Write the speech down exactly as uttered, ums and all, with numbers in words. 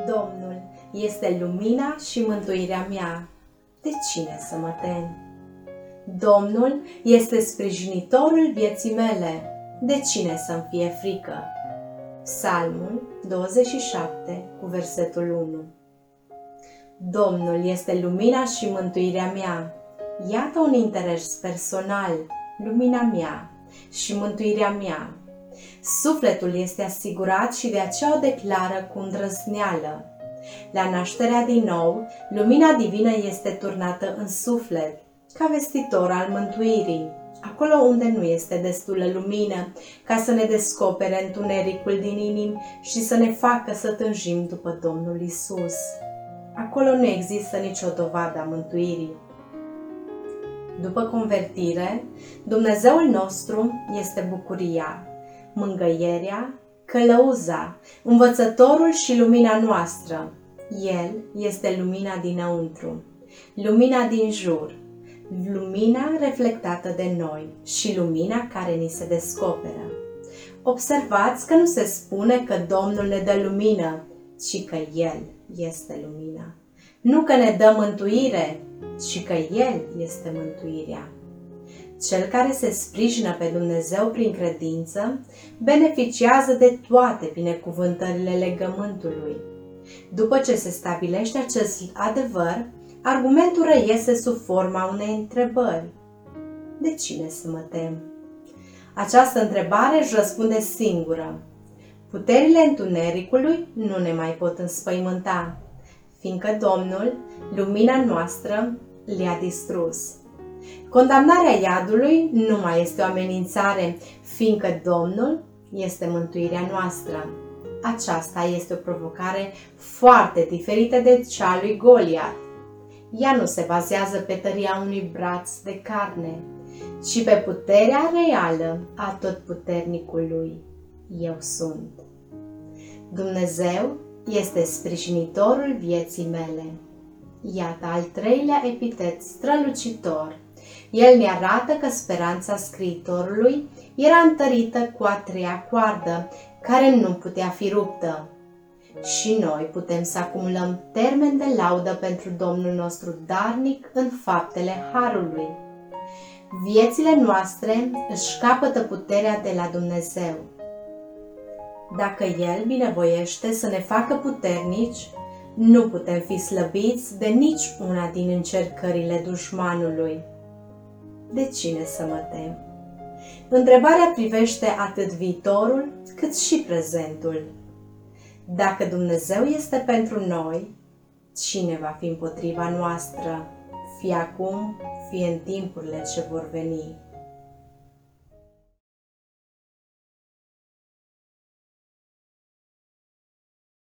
Domnul este lumina și mântuirea mea. De cine să mă tem? Domnul este sprijinitorul vieții mele. De cine să-mi fie frică? Psalmul douăzeci și șapte, cu versetul unu. Domnul este lumina și mântuirea mea. Iată un interes personal, lumina mea și mântuirea mea. Sufletul este asigurat și de aceea o declară cu îndrăzneală. La nașterea din nou, lumina divină este turnată în suflet, ca vestitor al mântuirii, acolo unde nu este destulă lumină ca să ne descopere întunericul din inimi și să ne facă să tânjim după Domnul Isus. Acolo nu există nicio dovadă a mântuirii. După convertire, Dumnezeul nostru este bucuria, mângâierea, călăuza, învățătorul și lumina noastră. El este lumina dinăuntru, lumina din jur, lumina reflectată de noi și lumina care ni se descoperă. Observați că nu se spune că Domnul ne dă lumină, ci că El este lumina. Nu că ne dă mântuire, ci că El este mântuirea. Cel care se sprijină pe Dumnezeu prin credință beneficiază de toate binecuvântările legământului. După ce se stabilește acest adevăr, argumentul reiese sub forma unei întrebări. De cine să mă tem? Această întrebare își răspunde singură. Puterile întunericului nu ne mai pot înspăimânta, fiindcă Domnul, lumina noastră, le-a distrus. Condamnarea iadului nu mai este o amenințare, fiindcă Domnul este mântuirea noastră. Aceasta este o provocare foarte diferită de cea a lui Goliat. Ea nu se bazează pe tăria unui braț de carne, ci pe puterea reală a Totputernicului. Eu sunt. Dumnezeu este sprijinitorul vieții mele. Iată al treilea epitet strălucitor. El ne arată că speranța scriitorului era întărită cu a treia coardă, care nu putea fi ruptă. Și noi putem să acumulăm termeni de laudă pentru Domnul nostru darnic în faptele harului. Viețile noastre își capătă puterea de la Dumnezeu. Dacă El binevoiește să ne facă puternici, nu putem fi slăbiți de nici una din încercările dușmanului. De cine să mă tem? Întrebarea privește atât viitorul cât și prezentul. Dacă Dumnezeu este pentru noi, cine va fi împotriva noastră, fie acum, fie în timpurile ce vor veni?